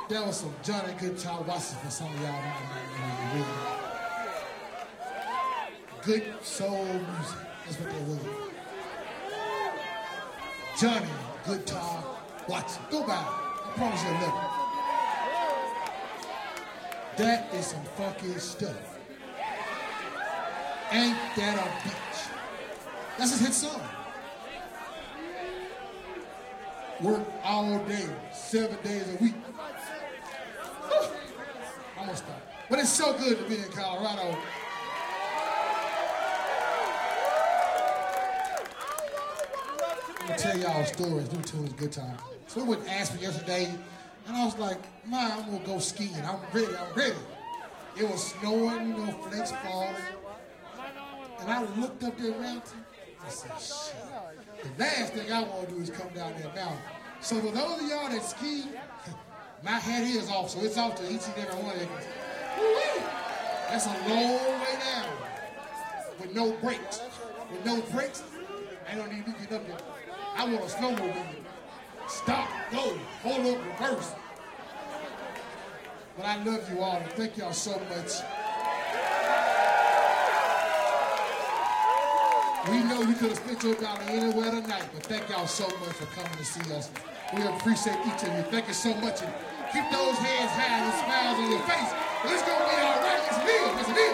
That was some Johnny Guitar Watson for some of y'all. Really good soul music. That's what that was. Johnny Guitar Watson. Go by. I promise you'll love it. That is some funky stuff. Ain't That a Bitch? That's his hit song. Work all day, 7 days a week. I'm gonna stop. But it's so good to be in Colorado. I'm gonna tell y'all stories. New tunes, good time. So we went to Aspen yesterday, and I was like, "Ma, I'm gonna go skiing. I'm ready." It was snowing, flakes falling. And I looked up there around. I said, shit. The last thing I want to do is come down that mountain. So for those of y'all that ski, my hat is off, so it's off to each and every one of you. That's a long way down with no brakes. With no brakes, I don't need to get up there. I want a snowmobile. Stop, go, hold up, reverse. But I love you all, and thank y'all so much. We know you could have spent your dollar anywhere tonight, but thank y'all so much for coming to see us. We appreciate each of you. Thank you so much. And keep those hands high and smiles on your face. It's going to be all right. It's real. It's real.